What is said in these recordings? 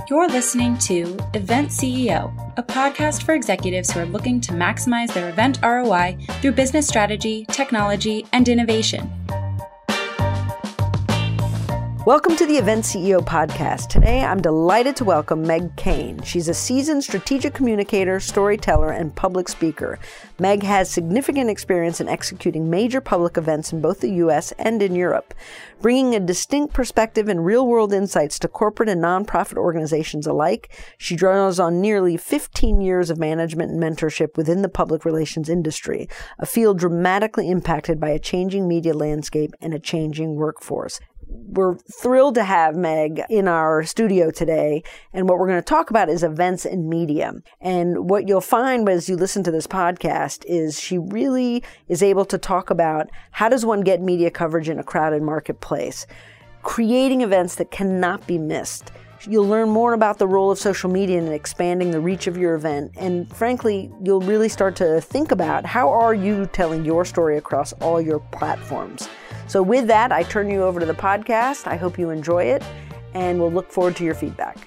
You're listening to Event CEO, a podcast for executives who are looking to maximize their event ROI through business strategy, technology, and innovation. Welcome to the Event CEO podcast. Today, I'm delighted to welcome Meg Kane. She's a seasoned strategic communicator, storyteller, and public speaker. Meg has significant experience in executing major public events in both the U.S. and in Europe, bringing a distinct perspective and real-world insights to corporate and nonprofit organizations alike. She draws on nearly 15 years of management and mentorship within the public relations industry, a field dramatically impacted by a changing media landscape and a changing workforce. We're thrilled to have Meg in our studio today, and what we're going to talk about is events and media. And what you'll find as you listen to this podcast is she really is able to talk about how does one get media coverage in a crowded marketplace, creating events that cannot be missed. You'll learn more about the role of social media in expanding the reach of your event, and frankly, you'll really start to think about how are you telling your story across all your platforms. So with that, I turn you over to the podcast. I hope you enjoy it, and we'll look forward to your feedback.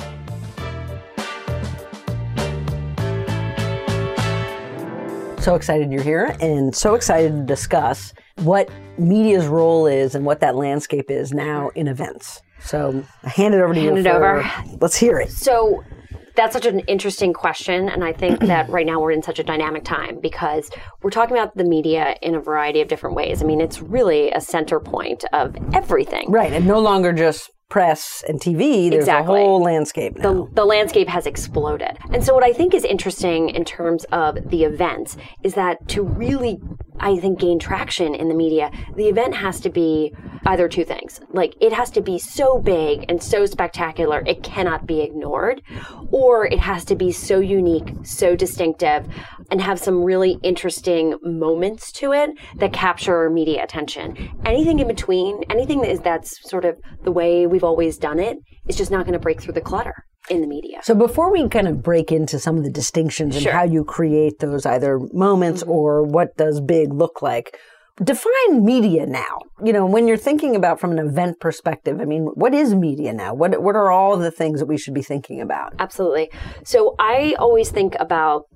So excited you're here, and so excited to discuss what media's role is and what that landscape is now in events. So I hand it over to you. Let's hear it. So that's such an interesting question, and I think that right now we're in such a dynamic time because we're talking about the media in a variety of different ways. I mean, it's really a center point of everything. Right, and no longer just press and TV, there's Exactly. a whole landscape now. The landscape has exploded. And so what I think is interesting in terms of the event is that to really, I think, gain traction in the media, the event has to be either two things. Like, it has to be so big and so spectacular, it cannot be ignored, or it has to be so unique, so distinctive, and have some really interesting moments to it that capture media attention. Anything in between, anything that's sort of the way we've always done it, is just not going to break through the clutter in the media. So before we kind of break into some of the distinctions and Sure. how you create those either moments or what does big look like, define media now. You know, when you're thinking about from an event perspective, I mean, what is media now? What are all the things that we should be thinking about? Absolutely. So I always think about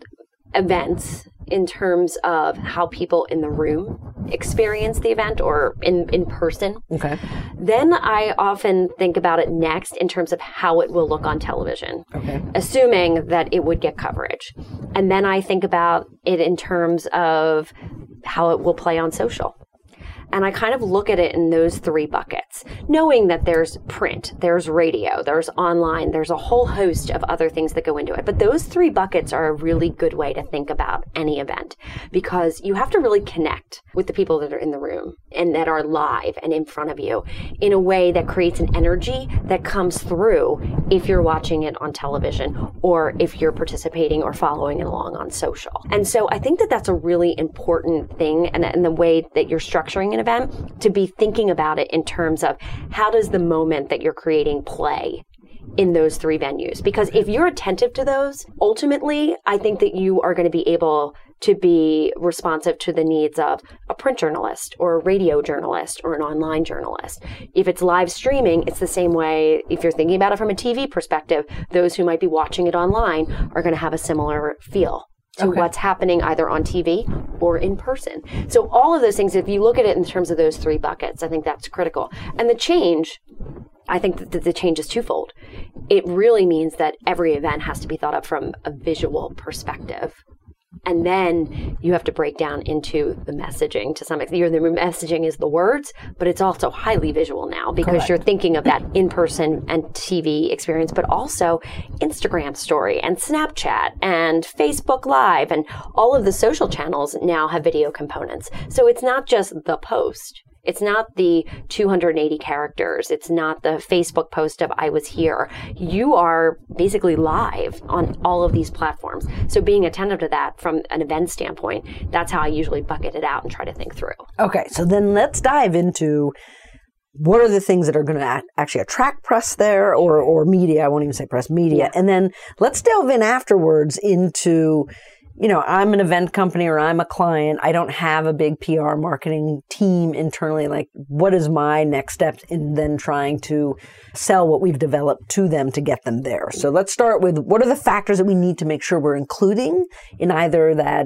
events in terms of how people in the room experience the event or in person. Okay. Then I often think about it next in terms of how it will look on television, Okay. assuming that it would get coverage. And then I think about it in terms of how it will play on social. And I kind of look at it in those three buckets, knowing that there's print, there's radio, there's online, there's a whole host of other things that go into it. But those three buckets are a really good way to think about any event because you have to really connect with the people that are in the room and that are live and in front of you in a way that creates an energy that comes through if you're watching it on television or if you're participating or following along on social. And so I think that that's a really important thing and the way that you're structuring an event to be thinking about it in terms of how does the moment that you're creating play in those three venues? Because if you're attentive to those, ultimately, I think that you are going to be able to be responsive to the needs of a print journalist or a radio journalist or an online journalist. If it's live streaming, it's the same way. If you're thinking about it from a TV perspective, those who might be watching it online are going to have a similar feel to what's happening either on TV or in person. So all of those things, if you look at it in terms of those three buckets, I think that's critical. And the change, I think that the change is twofold. It really means that every event has to be thought of from a visual perspective. And then you have to break down into the messaging to some extent. The messaging is the words, but it's also highly visual now because Correct. you're thinking of that in-person and TV experience, but also Instagram story and Snapchat and Facebook Live and all of the social channels now have video components. So it's not just the post. It's not the 280 characters. It's not the Facebook post of I was here. You are basically live on all of these platforms. So being attentive to that from an event standpoint, that's how I usually bucket it out and try to think through. Okay, so then let's dive into what are the things that are going to actually attract press there or media. I won't even say press, media. Yeah. And then let's delve in afterwards into I'm an event company or I'm a client. I don't have a big PR marketing team internally. Like, what is my next step in then trying to sell what we've developed to them to get them there? So let's start with what are the factors that we need to make sure we're including in either that,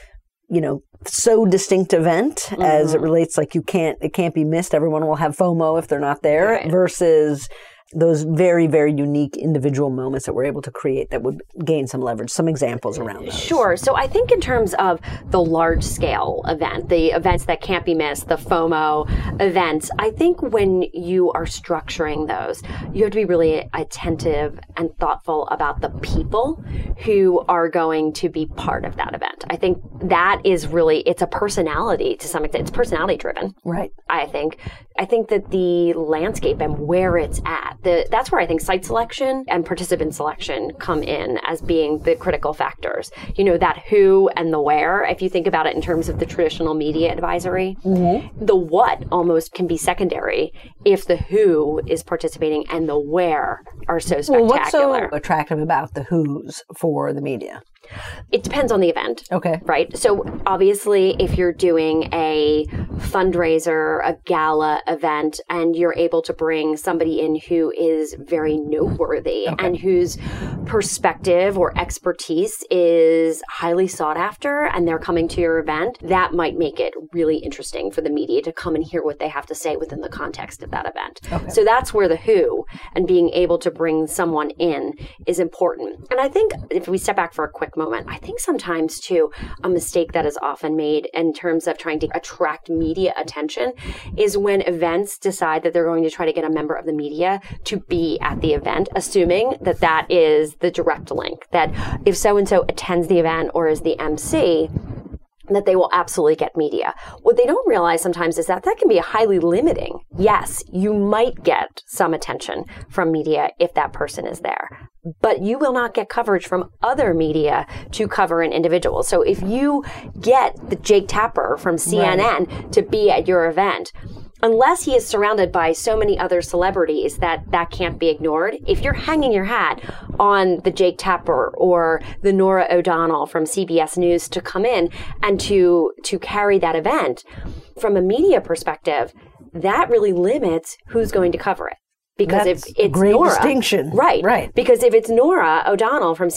so distinct event as it relates, like it can't be missed. Everyone will have FOMO if they're not there, right, versus those very, very unique individual moments that we're able to create that would gain some leverage. Some examples around those. Sure. So I think in terms of the large scale event, the events that can't be missed, the FOMO events, I think when you are structuring those, you have to be really attentive and thoughtful about the people who are going to be part of that event. I think that is really, it's a personality to some extent. It's personality driven. Right. I think that the landscape and where it's at, that's where I think site selection and participant selection come in as being the critical factors. That who and the where, if you think about it in terms of the traditional media advisory, the what almost can be secondary if the who is participating and the where are so spectacular. Well, what's so attractive about the who's for the media? It depends on the event. Okay. Right? So obviously, if you're doing a fundraiser, a gala event, and you're able to bring somebody in who is very noteworthy and whose perspective or expertise is highly sought after, and they're coming to your event, that might make it really interesting for the media to come and hear what they have to say within the context of that event. Okay. So that's where the who and being able to bring someone in is important. And I think if we step back for a quick moment, I think sometimes too, a mistake that is often made in terms of trying to attract media attention is when events decide that they're going to try to get a member of the media to be at the event, assuming that that is the direct link, that if so-and-so attends the event or is the MC, that they will absolutely get media. What they don't realize sometimes is that can be highly limiting. Yes, you might get some attention from media if that person is there, but you will not get coverage from other media to cover an individual. So if you get the Jake Tapper from CNN to be at your event, unless he is surrounded by so many other celebrities that can't be ignored, if you're hanging your hat on the Jake Tapper or the Norah O'Donnell from CBS News to come in and to carry that event, from a media perspective, that really limits who's going to cover it. Because that's if it's great Norah, distinction. Right. Because if it's Norah O'Donnell from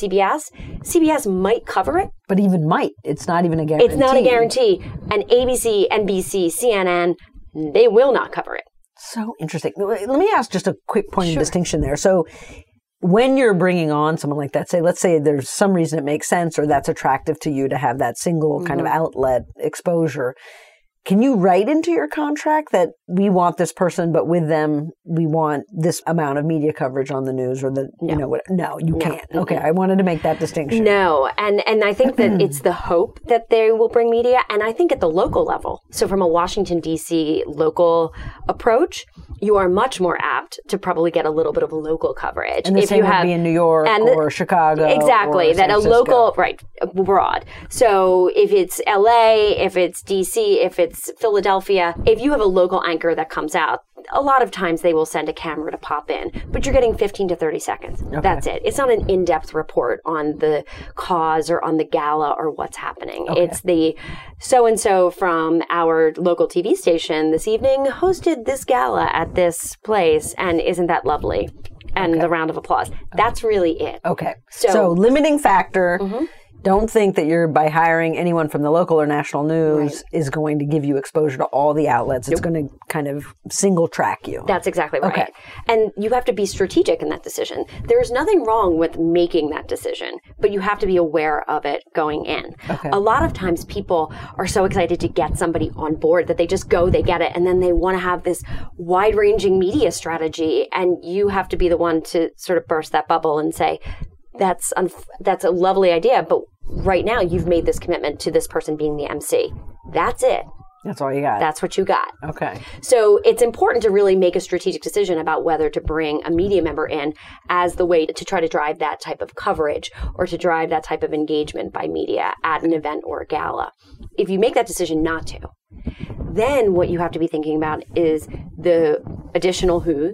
CBS might cover it. But even might. It's not even a guarantee. It's not a guarantee. And ABC, NBC, CNN, they will not cover it. So interesting. Let me ask just a quick point of distinction there. So when you're bringing on someone like that, let's say there's some reason it makes sense or that's attractive to you to have that single kind of outlet exposure. Can you write into your contract that we want this person, but with them, we want this amount of media coverage on the news or No, you can't. Okay. I wanted to make that distinction. No. And I think that it's the hope that they will bring media. And I think at the local level, so from a Washington, D.C. local approach, you are much more apt to probably get a little bit of local coverage. And the same would be in New York or Chicago. Exactly. Or San Francisco. Local, broad. So if it's LA, if it's DC, if it's Philadelphia, if you have a local anchor that comes out, a lot of times they will send a camera to pop in, but you're getting 15 to 30 seconds. Okay. That's it. It's not an in-depth report on the cause or on the gala or what's happening. Okay. It's the so-and-so from our local TV station this evening hosted this gala at this place, and isn't that lovely? And the round of applause. That's really it. Okay. So limiting factor. Don't think that you're, by hiring anyone from the local or national news, is going to give you exposure to all the outlets. It's going to kind of single track you. That's exactly right. Okay. And you have to be strategic in that decision. There's nothing wrong with making that decision, but you have to be aware of it going in. Okay. A lot of times people are so excited to get somebody on board that they just go, they get it, and then they want to have this wide-ranging media strategy, and you have to be the one to sort of burst that bubble and say, that's a lovely idea, but right now you've made this commitment to this person being the MC. That's it. That's all you got. That's what you got. Okay. So it's important to really make a strategic decision about whether to bring a media member in as the way to try to drive that type of coverage or to drive that type of engagement by media at an event or a gala. If you make that decision not to, then what you have to be thinking about is the additional who,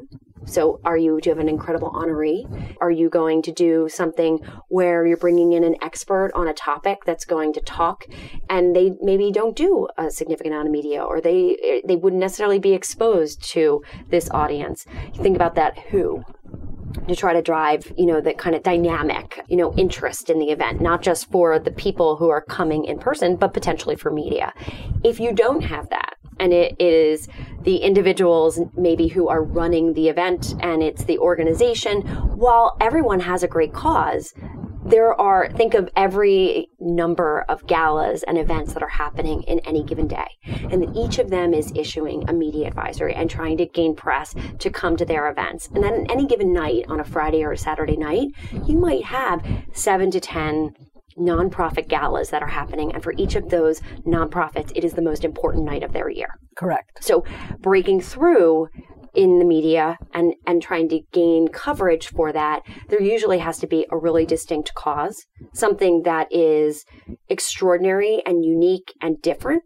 So do you have an incredible honoree? Are you going to do something where you're bringing in an expert on a topic that's going to talk, and they maybe don't do a significant amount of media, or they wouldn't necessarily be exposed to this audience? You think about that who, to try to drive, that kind of dynamic, interest in the event, not just for the people who are coming in person, but potentially for media. If you don't have that, and it is the individuals maybe who are running the event and it's the organization, while everyone has a great cause, think of every number of galas and events that are happening in any given day. And that each of them is issuing a media advisory and trying to gain press to come to their events. And then on any given night, on a Friday or a Saturday night, you might have 7 to 10 nonprofit galas that are happening. And for each of those nonprofits, it is the most important night of their year. Correct. So breaking through in the media and trying to gain coverage for that, there usually has to be a really distinct cause, something that is extraordinary and unique and different.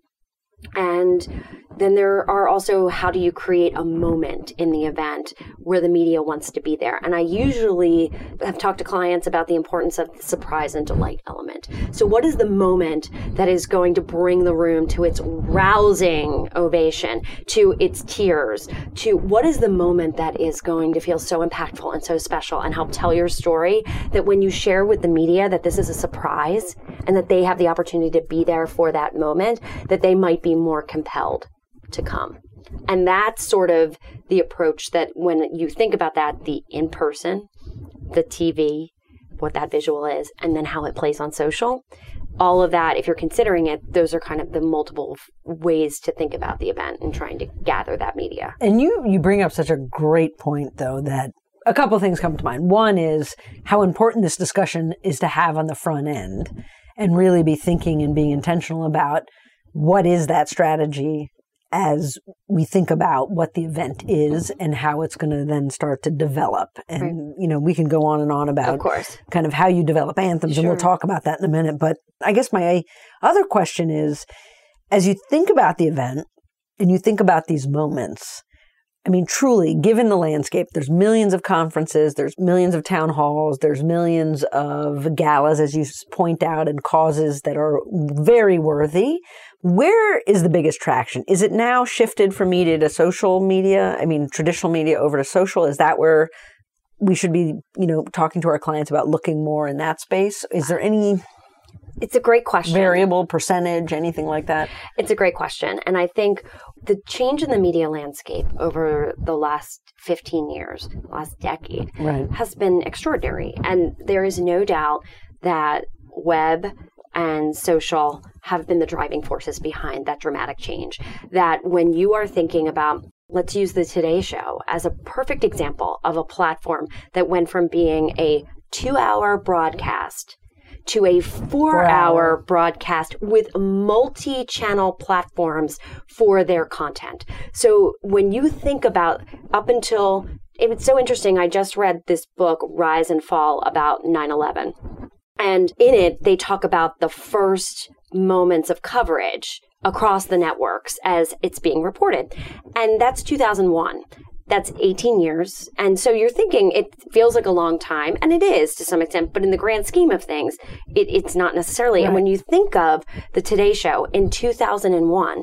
And then there are also, how do you create a moment in the event where the media wants to be there? And I usually have talked to clients about the importance of the surprise and delight element. So what is the moment that is going to bring the room to its rousing ovation, to its tears, to what is the moment that is going to feel so impactful and so special and help tell your story, that when you share with the media that this is a surprise and that they have the opportunity to be there for that moment, that they might be more compelled to come. And that's sort of the approach that when you think about that, the in-person, the TV, what that visual is, and then how it plays on social, all of that, if you're considering it, those are kind of the multiple ways to think about the event and trying to gather that media. And you bring up such a great point, though, that a couple of things come to mind. One is how important this discussion is to have on the front end and really be thinking and being intentional about what is that strategy as we think about what the event is and how it's going to then start to develop. And, we can go on and on about of course, kind of how you develop anthems, and we'll talk about that in a minute. But I guess my other question is, as you think about the event and you think about these moments, I mean, truly, given the landscape, there's millions of conferences, there's millions of town halls, there's millions of galas, as you point out, and causes that are very worthy. Where is the biggest traction? Is it now shifted from media to social media? I mean, traditional media over to social? Is that where we should be, talking to our clients about looking more in that space? Is there any... It's a great question. Variable, percentage, anything like that? It's a great question. And I think the change in the media landscape over the last 15 years, last decade, has been extraordinary. And there is no doubt that web and social have been the driving forces behind that dramatic change. That when you are thinking about, let's use the Today Show as a perfect example of a platform that went from being a 2-hour broadcast to a 4-hour broadcast with multi-channel platforms for their content. So when you think about up until, it's so interesting, I just read this book, Rise and Fall, about 9/11. And in it, they talk about the first moments of coverage across the networks as it's being reported. And that's 2001. That's 18 years. And so you're thinking it feels like a long time, and it is to some extent, but in the grand scheme of things, it's not necessarily. Right. And when you think of the Today Show in 2001,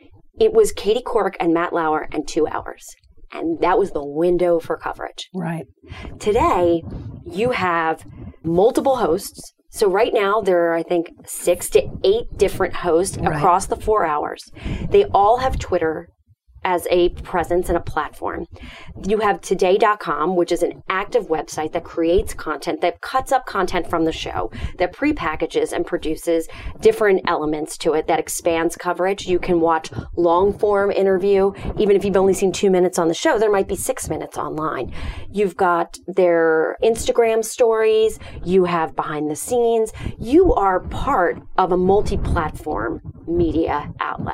it was Katie Couric and Matt Lauer and 2 hours. And that was the window for coverage. Right. Today, you have multiple hosts. So right now, there are, I think, 6 to 8 different hosts across the 4 hours. They all have Twitter as a presence and a platform. You have today.com, which is an active website that creates content, that cuts up content from the show, that prepackages and produces different elements to it, that expands coverage. You can watch long form interview. Even if you've only seen 2 minutes on the show, there might be 6 minutes online. You've got their Instagram stories. You have behind the scenes. You are part of a multi-platform media outlet.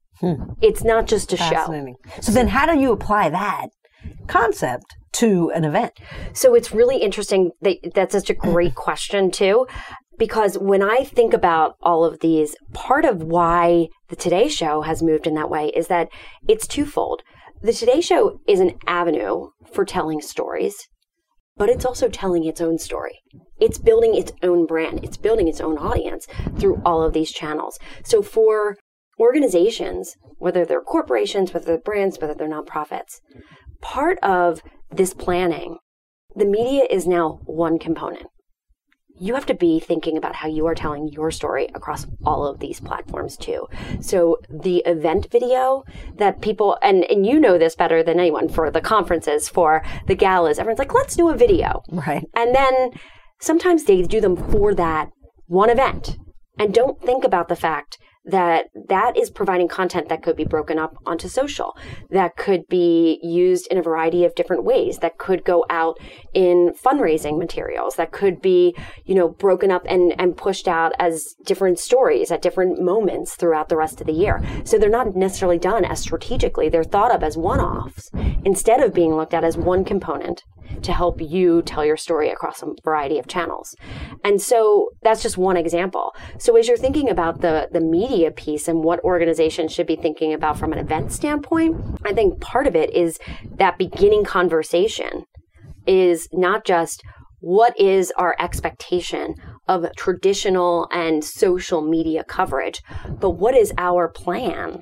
It's not just a show. So then how do you apply that concept to an event? So it's really interesting. That's such a great question, too, because when I think about all of these, part of why the Today Show has moved in that way is that it's twofold. The Today Show is an avenue for telling stories, but it's also telling its own story. It's building its own brand. It's building its own audience through all of these channels. So for organizations, whether they're corporations, whether they're brands, whether they're nonprofits, part of this planning, the media is now one component. You have to be thinking about how you are telling your story across all of these platforms too. So the event video that people, and you know this better than anyone, for the conferences, for the galas, everyone's like, let's do a video. Right. And then sometimes they do them for that one event and don't think about the fact that that is providing content that could be broken up onto social, that could be used in a variety of different ways, that could go out in fundraising materials, that could be, broken up and pushed out as different stories at different moments throughout the rest of the year. So they're not necessarily done as strategically. They're thought of as one-offs instead of being looked at as one component to help you tell your story across a variety of channels. And so that's just one example. So as you're thinking about the media piece and what organizations should be thinking about from an event standpoint, I think part of it is that beginning conversation is not just what is our expectation of traditional and social media coverage, but what is our plan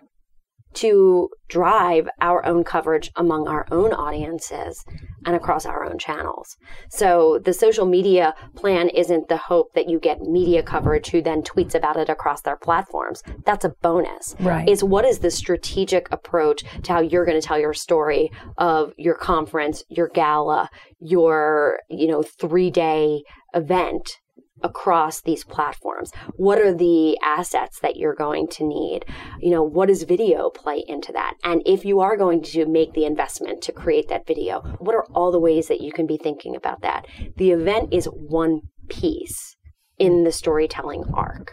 to drive our own coverage among our own audiences and across our own channels. So the social media plan isn't the hope that you get media coverage who then tweets about it across their platforms. That's a bonus. Right. It's what is the strategic approach to how you're going to tell your story of your conference, your gala, your 3-day event across these platforms. What are the assets that you're going to need? What does video play into that? And if you are going to make the investment to create that video, what are all the ways that you can be thinking about that? The event is one piece in the storytelling arc.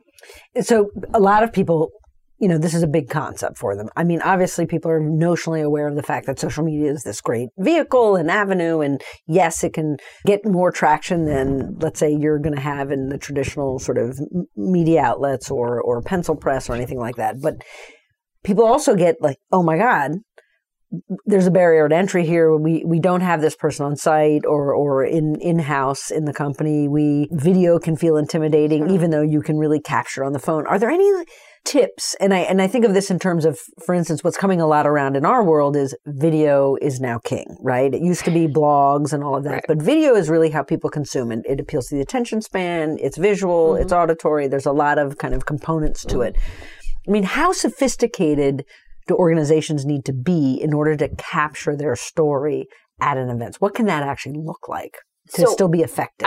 So a lot of people, this is a big concept for them. I mean, obviously people are notionally aware of the fact that social media is this great vehicle and avenue. And yes, it can get more traction than, let's say, you're going to have in the traditional sort of media outlets or pencil press or anything like that. But people also get like, oh my God, there's a barrier to entry here. We don't have this person on site or in-house in the company. Video can feel intimidating, even though you can really capture on the phone. Are there any tips? And I think of this in terms of, for instance, what's coming a lot around in our world is video is now king, right? It used to be blogs and all of that, right. But video is really how people consume it. It appeals to the attention span. It's visual, it's auditory. There's a lot of kind of components to it. I mean, how sophisticated do organizations need to be in order to capture their story at an event? What can that actually look like to still be effective?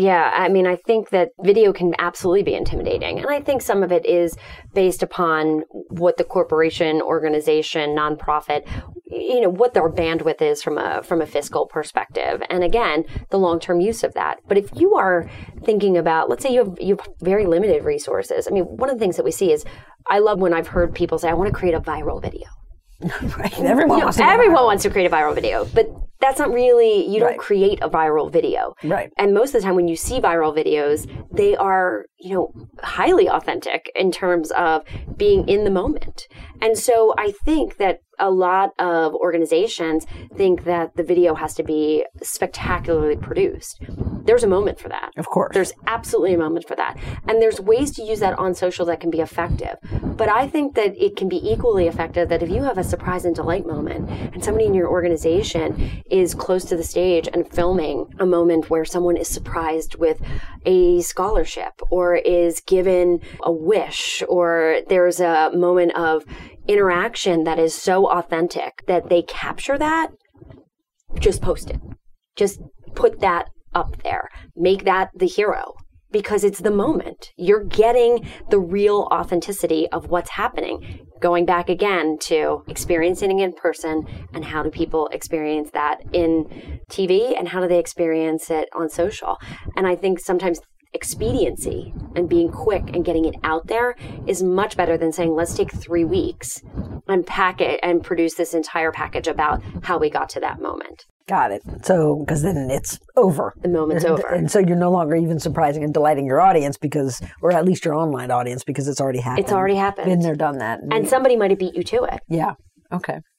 I mean, I think that video can absolutely be intimidating. And I think some of it is based upon what the corporation, organization, nonprofit, what their bandwidth is from a fiscal perspective. And again, the long-term use of that. But if you are thinking about, let's say you have very limited resources. I mean, one of the things that we see is, I love when I've heard people say, I want to create a viral video. Right. Everyone wants to create a viral video, but that's not really, you don't create a viral video. Right. And most of the time when you see viral videos, they are, highly authentic in terms of being in the moment. And so I think that a lot of organizations think that the video has to be spectacularly produced. There's a moment for that. Of course. There's absolutely a moment for that. And there's ways to use that on social that can be effective. But I think that it can be equally effective that if you have a surprise and delight moment and somebody in your organization is close to the stage and filming a moment where someone is surprised with a scholarship or is given a wish, or there's a moment of interaction that is so authentic that they capture that, just post it. Just put that up there. Make that the hero, because it's the moment. You're getting the real authenticity of what's happening. Going back again to experiencing it in person, and how do people experience that in TV, and how do they experience it on social? And I think sometimes expediency and being quick and getting it out there is much better than saying, let's take 3 weeks and pack it and produce this entire package about how we got to that moment. Got it. So, because then it's over. The moment's over. And so you're no longer even surprising and delighting your audience or at least your online audience, because it's already happened. It's already happened. Been there, done that. And somebody might have beat you to it. Yeah. Okay.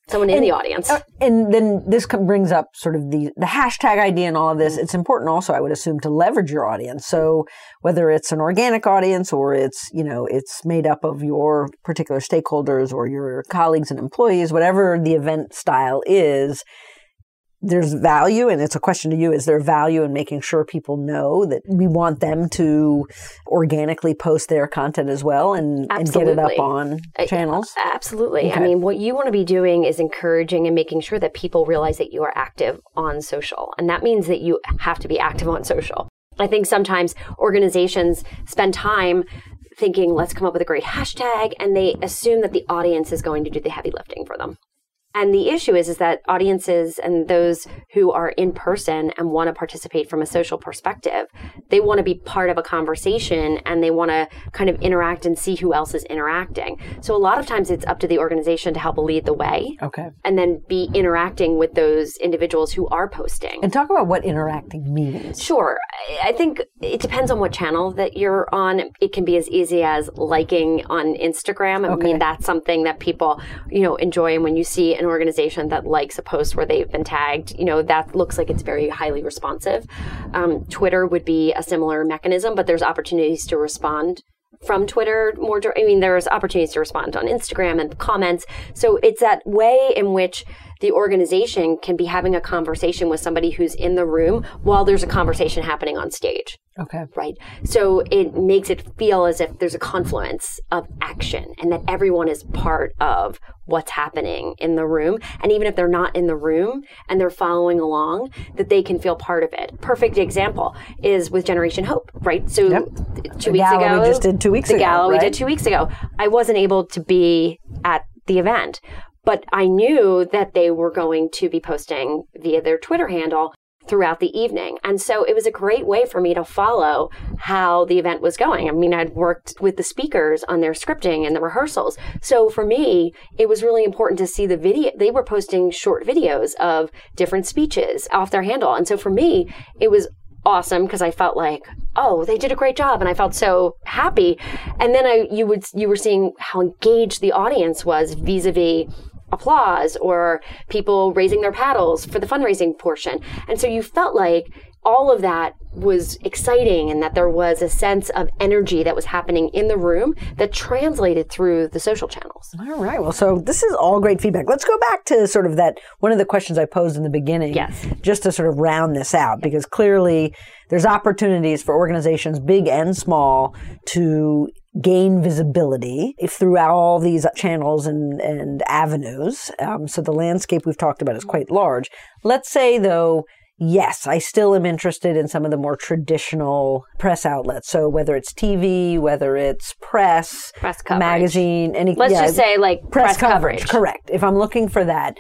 someone in the audience. And then this brings up sort of the hashtag idea and all of this. It's important also, I would assume, to leverage your audience. So whether it's an organic audience or it's, it's made up of your particular stakeholders or your colleagues and employees, whatever the event style is, there's value, and it's a question to you, is there value in making sure people know that we want them to organically post their content as well and get it up on channels? Absolutely. Okay. I mean, what you want to be doing is encouraging and making sure that people realize that you are active on social. And that means that you have to be active on social. I think sometimes organizations spend time thinking, let's come up with a great hashtag, and they assume that the audience is going to do the heavy lifting for them. And the issue is that audiences and those who are in person and want to participate from a social perspective, they want to be part of a conversation and they want to kind of interact and see who else is interacting. So a lot of times it's up to the organization to help lead the way. Okay. And then be interacting with those individuals who are posting. And talk about what interacting means. Sure. I think it depends on what channel that you're on. It can be as easy as liking on Instagram. I mean, that's something that people, enjoy. And when you see an organization that likes a post where they've been tagged, that looks like it's very highly responsive. Twitter would be a similar mechanism, but there's opportunities to respond from Twitter more. There's opportunities to respond on Instagram and comments. So it's that way in which the organization can be having a conversation with somebody who's in the room while there's a conversation happening on stage. Okay. Right. So it makes it feel as if there's a confluence of action and that everyone is part of what's happening in the room. And even if they're not in the room and they're following along, that they can feel part of it. Perfect example is with Generation Hope, right? So 2 weeks ago, we just did 2 weeks ago. The gala we did 2 weeks ago. I wasn't able to be at the event, but I knew that they were going to be posting via their Twitter handle throughout the evening. And so it was a great way for me to follow how the event was going. I mean, I'd worked with the speakers on their scripting and the rehearsals. So for me, it was really important to see the video. They were posting short videos of different speeches off their handle. And so for me, it was awesome because I felt like, oh, they did a great job. And I felt so happy. And then you were seeing how engaged the audience was vis-a-vis applause or people raising their paddles for the fundraising portion. And so you felt like all of that was exciting and that there was a sense of energy that was happening in the room that translated through the social channels. All right. Well, so this is all great feedback. Let's go back to sort of that, one of the questions I posed in the beginning. Yes. Just to sort of round this out, because clearly there's opportunities for organizations, big and small, to gain visibility throughout all these channels and avenues. So the landscape we've talked about is quite large. Let's say, though, yes, I still am interested in some of the more traditional press outlets. So whether it's TV, whether it's press coverage, magazine, let's just say like press coverage. Correct. If I'm looking for that,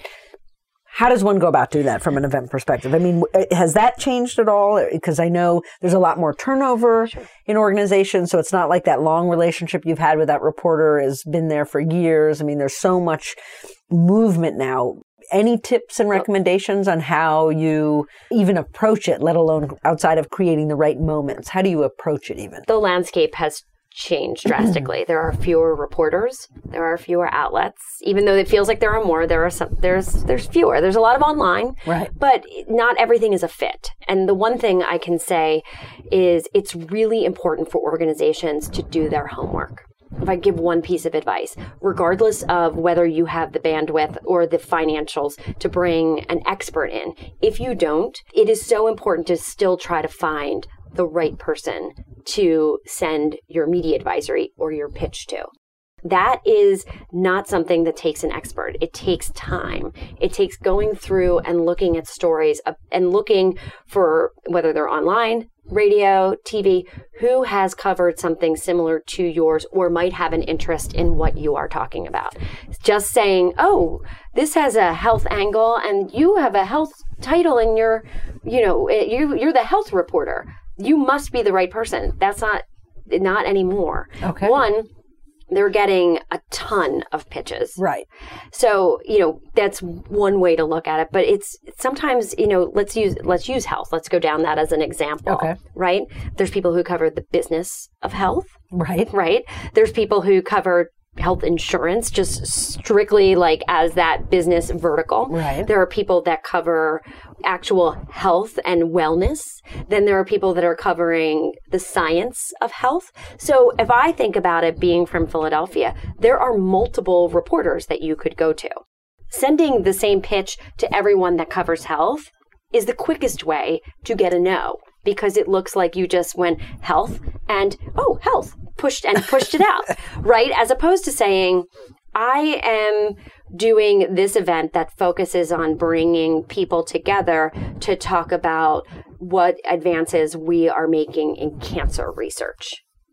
how does one go about doing that from an event perspective? I mean, has that changed at all? Because I know there's a lot more turnover in organizations, so it's not like that long relationship you've had with that reporter has been there for years. I mean, there's so much movement now. Any tips and recommendations on how you even approach it, let alone outside of creating the right moments? How do you approach it even? The landscape has changed drastically. There are fewer reporters. There are fewer outlets. Even though it feels like there are more, there's fewer. There's a lot of online, right? But not everything is a fit. And the one thing I can say is it's really important for organizations to do their homework. If I give one piece of advice, regardless of whether you have the bandwidth or the financials to bring an expert in, if you don't, it is so important to still try to find the right person to send your media advisory or your pitch to. That is not something that takes an expert. It takes time. It takes going through and looking at stories and looking for whether they're online, radio, TV, who has covered something similar to yours or might have an interest in what you are talking about. Just saying, oh, this has a health angle and you have a health title and you're the health reporter. You must be the right person. That's not anymore. Okay. One, they're getting a ton of pitches. Right. So, that's one way to look at it. But it's sometimes, let's use health. Let's go down that as an example. Okay. Right? There's people who cover the business of health. Right. Right. There's people who cover health insurance, just strictly like as that business vertical. Right. There are people that cover actual health and wellness. Then there are people that are covering the science of health. So if I think about it being from Philadelphia, there are multiple reporters that you could go to. Sending the same pitch to everyone that covers health is the quickest way to get a no, because it looks like you just went health and, oh, health, pushed it out, right? As opposed to saying, I am doing this event that focuses on bringing people together to talk about what advances we are making in cancer research.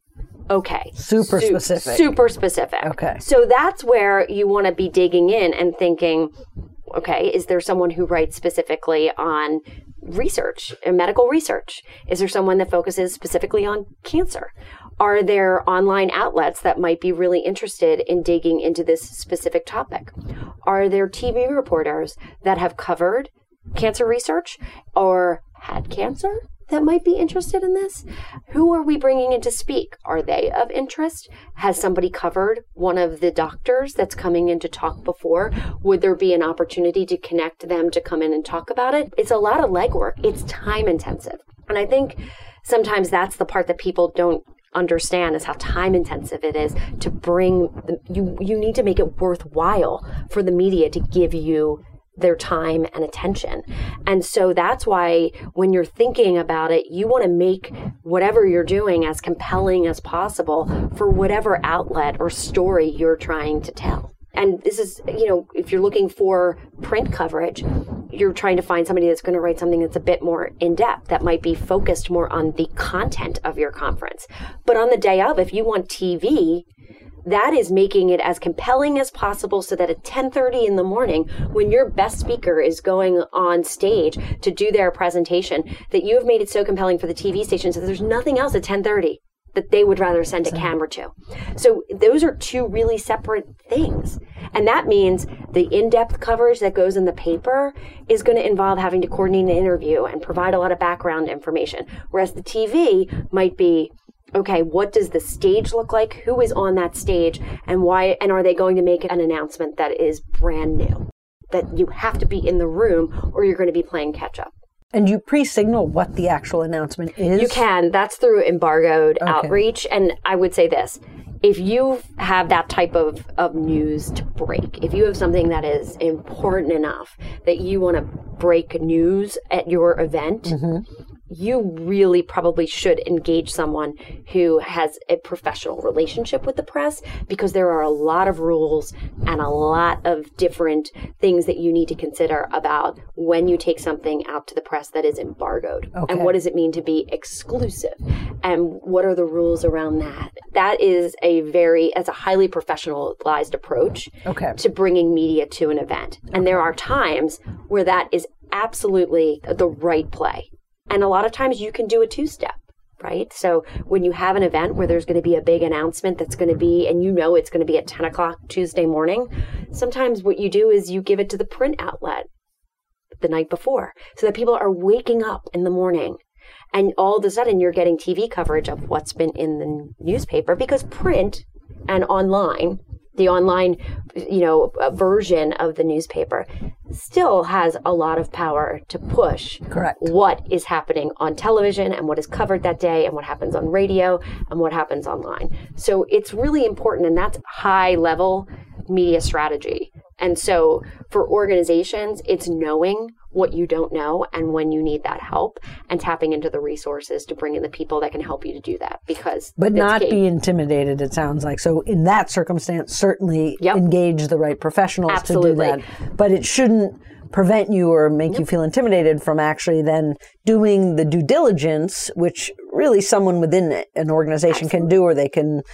Okay. Super specific. Super specific. Okay. So that's where you want to be digging in and thinking, okay, is there someone who writes specifically on research, medical research? Is there someone that focuses specifically on cancer? Are there online outlets that might be really interested in digging into this specific topic? Are there TV reporters that have covered cancer research or had cancer that might be interested in this? Who are we bringing in to speak? Are they of interest? Has somebody covered one of the doctors that's coming in to talk before? Would there be an opportunity to connect them to come in and talk about it? It's a lot of legwork. It's time intensive. And I think sometimes that's the part that people don't understand, is how time intensive it is to bring you need to make it worthwhile for the media to give you their time and attention. And so that's why when you're thinking about it, you want to make whatever you're doing as compelling as possible for whatever outlet or story you're trying to tell. And this is, if you're looking for print coverage, you're trying to find somebody that's going to write something that's a bit more in-depth, that might be focused more on the content of your conference. But on the day of, if you want TV, that is making it as compelling as possible so that at 10:30 in the morning, when your best speaker is going on stage to do their presentation, that you have made it so compelling for the TV station so that there's nothing else at 10:30 that they would rather send a camera to. So those are two really separate things. And that means the in-depth coverage that goes in the paper is going to involve having to coordinate an interview and provide a lot of background information. Whereas the TV might be, okay, what does the stage look like? Who is on that stage? And why? And are they going to make an announcement that is brand new? That you have to be in the room or you're going to be playing catch up. And you pre-signal what the actual announcement is? You can. That's through embargoed outreach. And I would say this. If you have that type of news to break, if you have something that is important enough that you want to break news at your event, you really probably should engage someone who has a professional relationship with the press, because there are a lot of rules and a lot of different things that you need to consider about when you take something out to the press that is embargoed. Okay. And what does it mean to be exclusive? And what are the rules around that? That is it's a highly professionalized approach to bringing media to an event. And there are times where that is absolutely the right play. And a lot of times you can do a two-step, right? So when you have an event where there's going to be a big announcement that's going to be, and it's going to be at 10 o'clock Tuesday morning, sometimes what you do is you give it to the print outlet the night before so that people are waking up in the morning. And all of a sudden you're getting TV coverage of what's been in the newspaper, because print and online, the online, version of the newspaper still has a lot of power to push what is happening on television and what is covered that day and what happens on radio and what happens online. So it's really important, and that's high level media strategy. And so for organizations, it's knowing what you don't know and when you need that help, and tapping into the resources to bring in the people that can help you to do that. But not be intimidated, it sounds like. So in that circumstance, certainly engage the right professionals to do that. But it shouldn't prevent you or make you feel intimidated from actually then doing the due diligence, which really someone within an organization can do, or they can,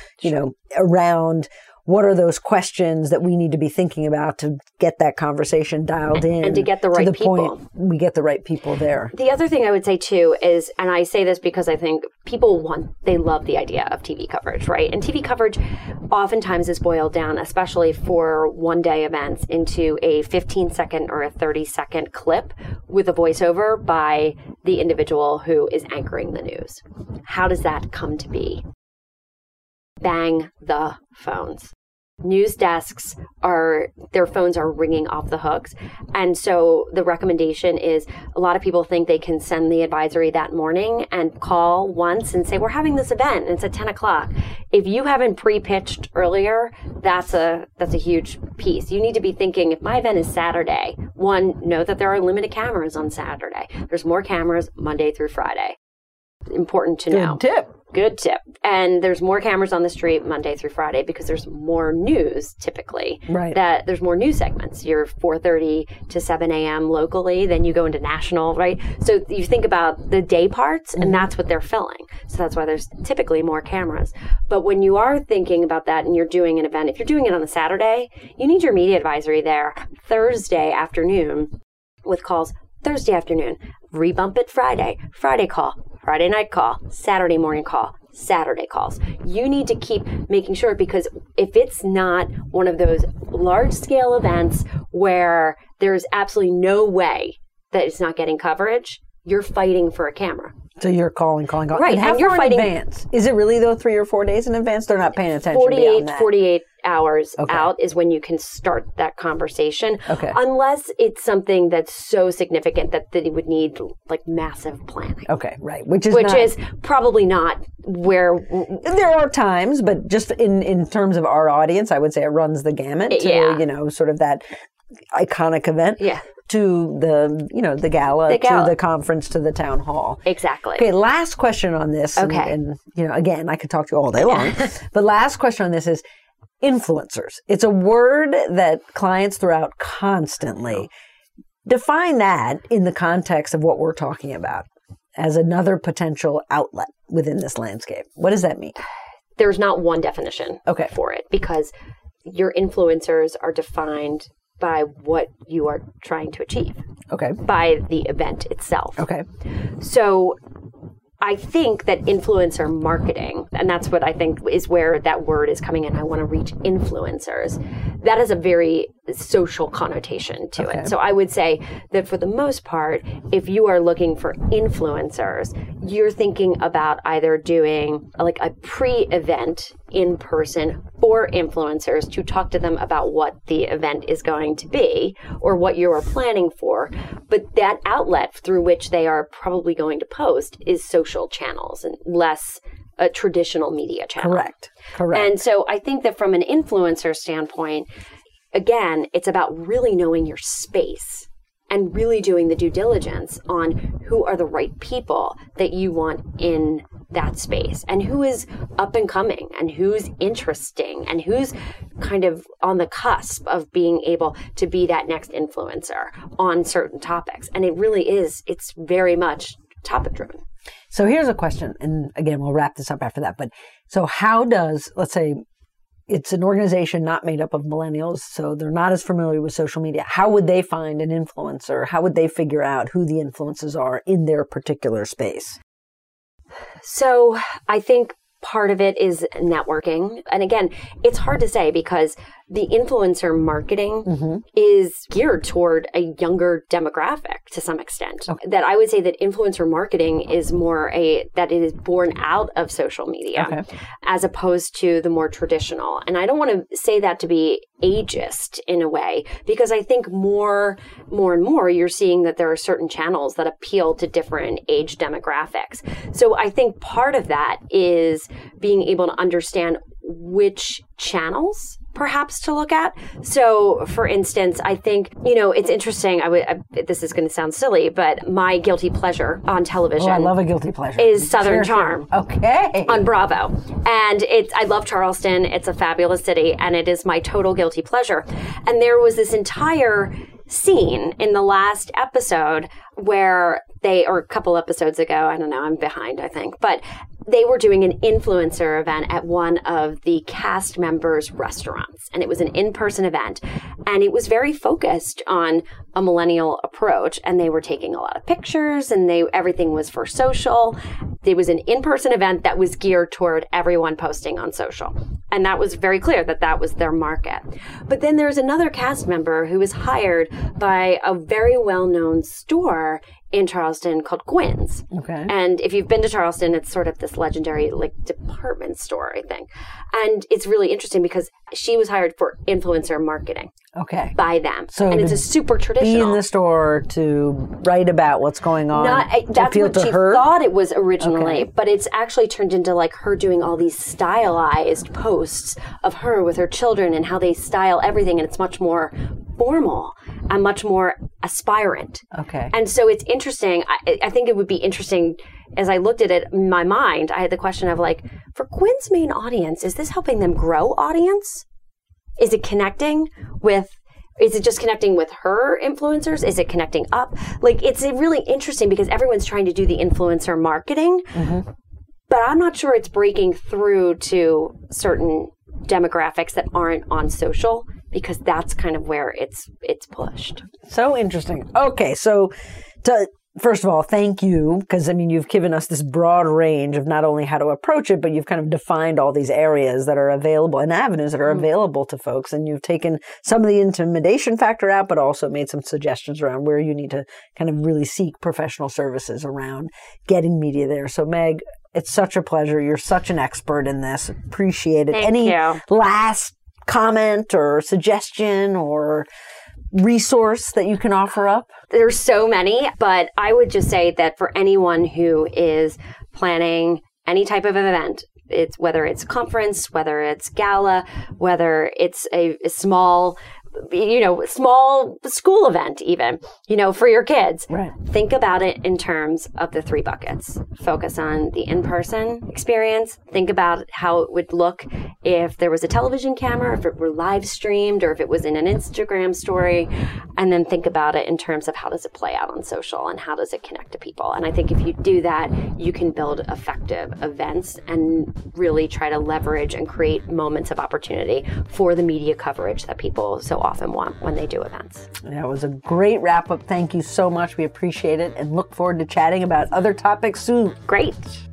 around what are those questions that we need to be thinking about to get that conversation dialed in? And to get the right people. Point we get the right people there. The other thing I would say too is, and I say this because I think they love the idea of TV coverage, right? And TV coverage oftentimes is boiled down, especially for one-day events, into a 15-second or a 30-second clip with a voiceover by the individual who is anchoring the news. How does that come to be? Bang the phones. News desks their phones are ringing off the hooks. And so the recommendation is a lot of people think they can send the advisory that morning and call once and say, we're having this event and it's at 10 o'clock. If you haven't pre-pitched earlier, that's a huge piece. You need to be thinking, if my event is Saturday, one, know that there are limited cameras on Saturday. There's more cameras Monday through Friday. Important to know. Good tip. And there's more cameras on the street Monday through Friday because there's more news typically. Right. That there's more news segments. You're 4:30 to 7 a.m. locally, then you go into national, right? So you think about the day parts and that's what they're filling. So that's why there's typically more cameras. But when you are thinking about that and you're doing an event, if you're doing it on a Saturday, you need your media advisory there Thursday afternoon with calls Thursday afternoon. Rebump it Friday call. Friday night call, Saturday morning call, Saturday calls. You need to keep making sure, because if it's not one of those large scale events where there's absolutely no way that it's not getting coverage, you're fighting for a camera. So you're calling. Right. And you're fighting in advance. Is it really, though, 3 or 4 days in advance? They're not paying attention beyond that. 48 hours out is when you can start that conversation. Okay. Unless it's something that's so significant that it would need like massive planning. Okay, right. Which is probably not where... There are times, but just in terms of our audience, I would say it runs the gamut to, sort of that iconic event. Yeah. To the gala, to the conference, to the town hall. Exactly. Okay, last question on this. Okay. And again, I could talk to you all day long. But last question on this is influencers. It's a word that clients throw out constantly. Define that in the context of what we're talking about as another potential outlet within this landscape. What does that mean? There's not one definition for it, because your influencers are defined by what you are trying to achieve. Okay. By the event itself. Okay. So I think that influencer marketing, and that's what I think is where that word is coming in. I want to reach influencers. That has a very social connotation to it. So I would say that for the most part, if you are looking for influencers, you're thinking about either doing like a pre-event in person for influencers to talk to them about what the event is going to be or what you are planning for. But that outlet through which they are probably going to post is social channels and less a traditional media channel. Correct. And so I think that from an influencer standpoint, again, it's about really knowing your space and really doing the due diligence on who are the right people that you want in that space and who is up and coming and who's interesting and who's kind of on the cusp of being able to be that next influencer on certain topics. And it really is, it's very much topic driven. So here's a question, and again, we'll wrap this up after that. But so how does, let's say, it's an organization not made up of millennials, so they're not as familiar with social media. How would they find an influencer? How would they figure out who the influencers are in their particular space? So I think part of it is networking. And again, it's hard to say because the influencer marketing is geared toward a younger demographic to some extent. That I would say that influencer marketing is more that it is born out of social media as opposed to the more traditional. And I don't want to say that to be ageist in a way, because I think more and more you're seeing that there are certain channels that appeal to different age demographics. So I think part of that is being able to understand which channels perhaps to look at. So for instance, I think, it's interesting. This is going to sound silly, but my guilty pleasure on television. Oh, I love a guilty pleasure. Is Southern Charm. Okay. On Bravo. And I love Charleston. It's a fabulous city and it is my total guilty pleasure. And there was this entire scene in the last episode where or a couple episodes ago, I don't know, I'm behind, I think, but they were doing an influencer event at one of the cast members' restaurants. And it was an in-person event. And it was very focused on a millennial approach. And they were taking a lot of pictures and everything was for social. It was an in-person event that was geared toward everyone posting on social. And that was very clear that was their market. But then there's another cast member who was hired by a very well-known store in Charleston called Gwynn's. Okay. And if you've been to Charleston, it's sort of this legendary like department store, I think. And it's really interesting because she was hired for influencer marketing. Okay. By them. So and it's a super traditional. Be in the store to write about what's going on. That's what she thought it was originally, Okay. but it's actually turned into like her doing all these stylized posts of her with her children and how they style everything. And it's much more formal and much more aspirant. Okay. And so it's interesting. I think it would be interesting as I looked at it in my mind, I had the question of like, for Gwynn's main audience, is this helping them grow audience? Is it just connecting with her influencers? Is it connecting up? Like, it's really interesting because everyone's trying to do the influencer marketing, but I'm not sure it's breaking through to certain demographics that aren't on social because that's kind of where it's pushed. So interesting. Okay, so first of all, thank you, because, I mean, you've given us this broad range of not only how to approach it, but you've kind of defined all these areas that are available and avenues that are available to folks. And you've taken some of the intimidation factor out, but also made some suggestions around where you need to kind of really seek professional services around getting media there. So, Meg, it's such a pleasure. You're such an expert in this. Appreciate it. Thank you. Last comment or suggestion or resource that you can offer up? There's so many, but I would just say that for anyone who is planning any type of event, whether it's conference, whether it's gala, whether it's a small school event even, for your kids. Right. Think about it in terms of the 3 buckets. Focus on the in-person experience. Think about how it would look if there was a television camera, if it were live streamed, or if it was in an Instagram story. And then think about it in terms of how does it play out on social and how does it connect to people. And I think if you do that, you can build effective events and really try to leverage and create moments of opportunity for the media coverage that people so often want when they do events. That was a great wrap up. Thank you so much. We appreciate it and look forward to chatting about other topics soon. Great.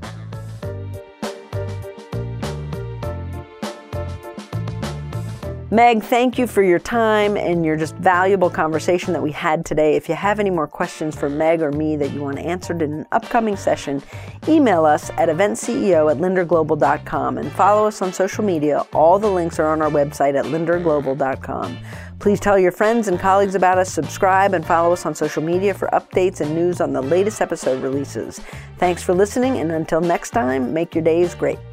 Meg, thank you for your time and your just valuable conversation that we had today. If you have any more questions for Meg or me that you want answered in an upcoming session, email us at eventceo@linderglobal.com and follow us on social media. All the links are on our website at linderglobal.com. Please tell your friends and colleagues about us, subscribe, and follow us on social media for updates and news on the latest episode releases. Thanks for listening, and until next time, make your days great.